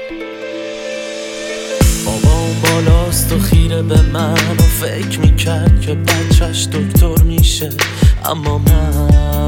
بابا اون بالاست و خیره به من و فکر میکرد که بچهش دکتر میشه، اما من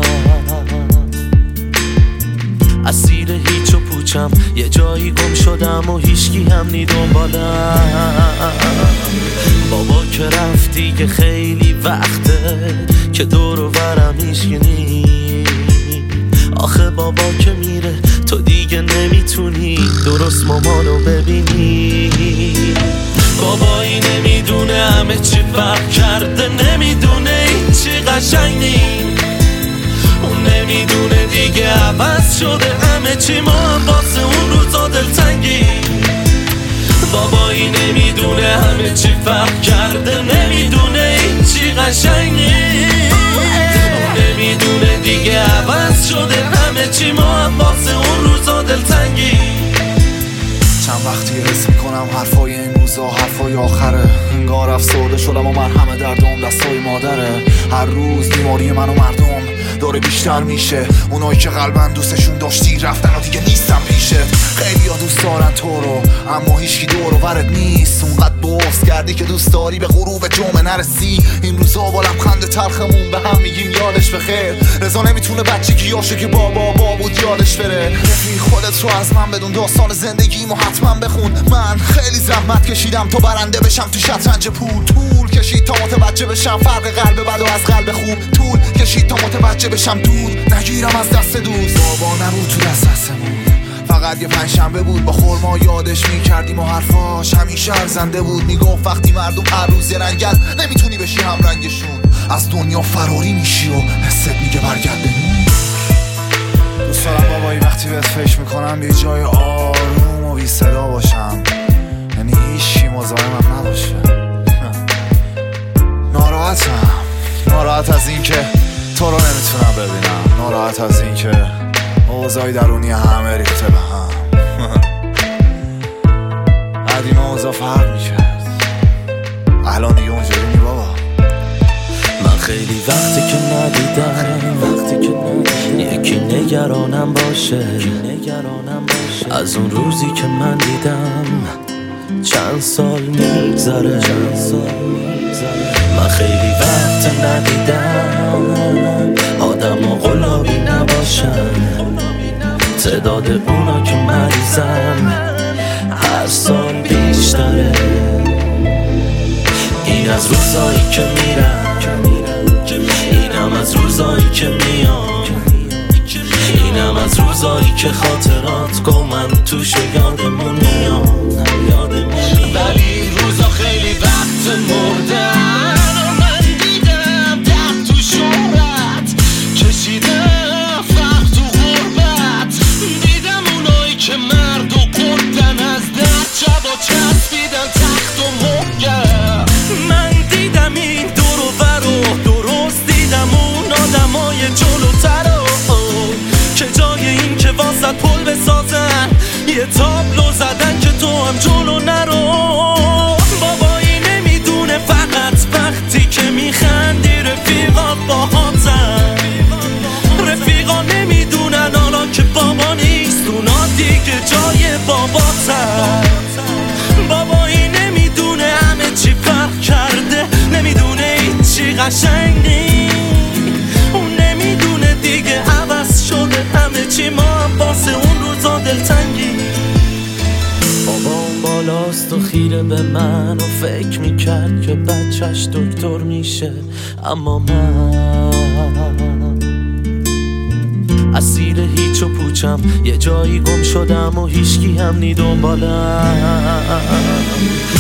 اسیر هیچ و پوچم، یه جایی گم شدم و هیچکی هم نی دنبالم. بابا که رفتی که خیلی وقته که دور و برم هیچکی نی. آخه بابا که میره تو دیگه نمیتونی درست مامانو ببینی. بابایی نمیدونه همه چی فرق کرده، نمیدونه این چی قشنگ نی. اون نمیدونه دیگه عوض شده همه چی، ما هم واسه اون روزا دلتنگی. بابایی نمیدونه همه چی فرق کرده، نمیدونه این چی قشنگ نی. اون نمیدونه دیگه عوض شده همه چی، ما هم واسه اون روزا دلتنگی. چند وقتی حس میکنم حرفای این روزا حرفای آخره، انگار افسرده شدم و من همه دردم دستای مادره. هر روز بیماری من و مردم داره بیشتر میشه، اونایی که قلبن دوستشون داشتی رفتن و دیگه نیستم پیشت. خیلی ها دوست دارن تو رو اما هیچکی دور و برت نیست، اونقدر بغض کردی که دوست داری به غروب جمعه نرسی. این روزا با لبخند تلخمون به هم میگیم یادش بخیر. رضا نمیتونه بچگیاشو که بابا بود یادش بره. رفیق خودت رو از من بدون، داستان زندگیمو حتما بخون. من خیلی زحمت کشیدم تا برنده بشم تو شطرنج پول. طول کشید تا متوجه بشم فرق قلب بد و از قلب خوب. طول کشید تا متوجه بشم دود نگیرم از دست دوست. بابا نبود تو دستمون، فقط یه پنجشنبه بود با خورما یادش میکردیم و حرفاش همیشه ارزنده بود. میگفت وقتی مردم هر روز یه رنگن نمیتونی بشی هم رنگشون، از دنیا فراری میشی و حست میگه برگرد به نور. دوست دارم بابایی وقتی بهت فکر میکنم یه جای آروم و بی صدا باشم، یعنی هیچی مزاحمم نباشه. ناراحت از این که تو رو نمیتونم ببینم، ناراحت از این که اوضاعی درونی همه ریخته به هم. قدیم اوضاع فرق میکرد، الان دیگه اونجوری نی بابا. من خیلی وقتی که ندیدم یکی نگرانم باشه، از اون روزی که من دیدم چند سال میگذره. من خیلی وقت ندیدم آدم و قلابی نباشن، تعداد اونا که مریضن هر سال بیشتره. این از روزایی که میرن، اینم از روزایی که میان، اینم از روزایی که خاطرات گمن توش یادمون میان. ولی این روزا خیلی وقت مردن و من دیدم درد تو شهرت، کشیدم فقر تو غربت، دیدم اونایی که مرد و قردن از درد جوا چسبیدن تخت و محکم. من دیدم این دور و بر و درست دیدم اون آدمای جلوتر که جای این که واسط پل بسازن یه تابلو زدن که تو هم جلو نرو. بابایی نمیدونه فقط وقتی که میخندی رفیقات باهاتن، رفیقا نمیدونن حالا که بابا نیست اونا دیگه جای باباتن. بابایی نمیدونه همه چی فرق کرده، نمیدونه این چی قشنگ نی. اون نمیدونه دیگه عوض شده همه چی، ما هم واسه اون روزا دلتنگی. بابا اون بالاست و خیره به من و فکر میکرد که بچهش دکتر میشه، اما من اسیر هیچ و پوچم، یه جایی گم شدم و هیچکی هم نی دنبالم.